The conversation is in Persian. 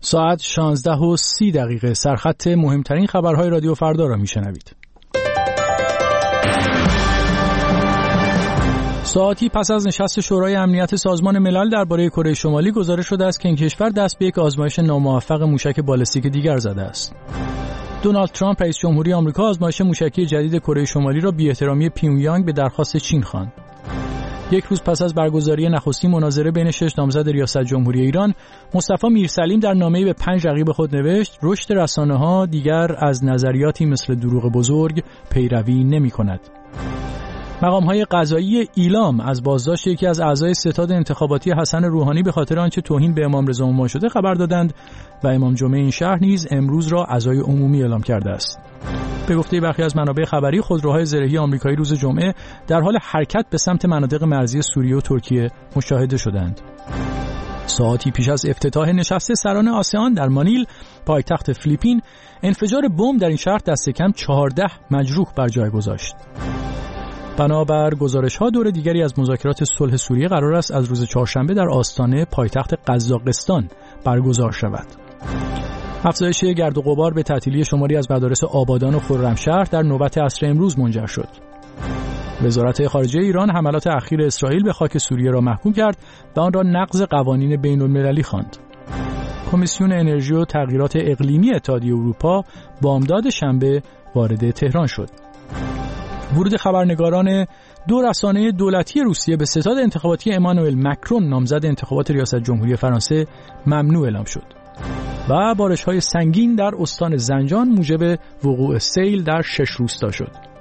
ساعت 16:30 سرخط مهمترین خبرهای رادیو فردا را میشنوید. ساعتی پس از نشست شورای امنیت سازمان ملل درباره کره شمالی گزارش شده است که این کشور دست به یک آزمایش ناموفق موشک بالستیک دیگر زده است. دونالد ترامپ رئیس جمهوری آمریکا آزمایش موشکی جدید کره شمالی را بی‌احترامی پیونگیانگ به درخواست چین خواند. یک روز پس از برگزاری نخستین مناظره بین 6 نامزد ریاست جمهوری ایران، مصطفی میرسلیم در نامه‌ای به 5 رقیب خود نوشت: رشد رسانه‌ها دیگر از نظریاتی مثل دروغ بزرگ پیروی نمی‌کند. مقام‌های قضایی ایلام از بازداشت یکی از اعضای ستاد انتخاباتی حسن روحانی به خاطر آنچه توهین به امام رضا ماما شده خبر دادند و امام جمعه این شهر نیز امروز را عزای عمومی اعلام کرده است. به گفته برخی از منابع خبری، خودروهای زرهی آمریکایی روز جمعه در حال حرکت به سمت مناطق مرزی سوریه و ترکیه مشاهده شدند. ساعتی پیش از افتتاح نشست سران آسیان در مانیل، پایتخت فیلیپین، انفجار بمب در این شهر دست کم 14 مجروح بر جای گذاشت. بنابر گزارش‌ها دور دیگری از مذاکرات صلح سوریه قرار است از روز چهارشنبه در آستانه پایتخت قزاقستان برگزار شود. افزایش گرد و غبار به تعطیلی شماری از مدارس آبادان و خرمشهر در نوبت عصر امروز منجر شد. وزارت خارجه ایران حملات اخیر اسرائیل به خاک سوریه را محکوم کرد و آن را نقض قوانین بین‌المللی خواند. کمیسیون انرژی و تغییرات اقلیمی اتحادیه اروپا بامداد شنبه وارد تهران شد. ورود خبرنگاران 2 رسانه دولتی روسیه به ستاد انتخاباتی امانوئل مکرون نامزد انتخابات ریاست جمهوری فرانسه ممنوع اعلام شد و بارش‌های سنگین در استان زنجان موجب وقوع سیل در 6 روستا شد.